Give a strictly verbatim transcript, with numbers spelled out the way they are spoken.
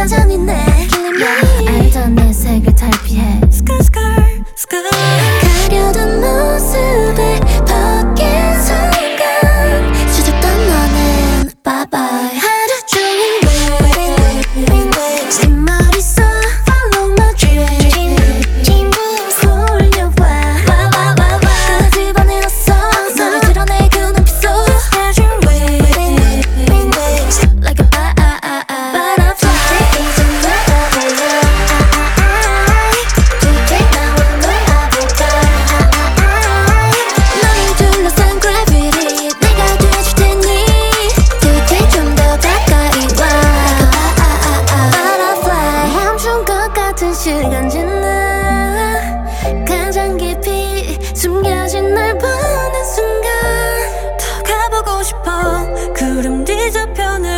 잔인해 yeah, 알던 내 색을 탈피해 스컬 스컬 스컬 가려둔 모습을 벗긴 순간 수줍던 너는 bye bye 하루 종일 wait wait wait 내 머릿속 follow my dream 쏠려와 와와와와 끄집어내었어 너를 드러내 그 눈빛 속 wait wait wait like a butterfly 이젠 놀아볼래 Today 나와 놀아볼까 너를 둘러싼 gravity 내가 돼줄 테니 Today 좀 더 가까이 와 Butterfly 멈춘 것 같은 시간 지나 가장 깊이 숨겨진 날 보는 순간 더 가보고 싶어 구름 뒤져편을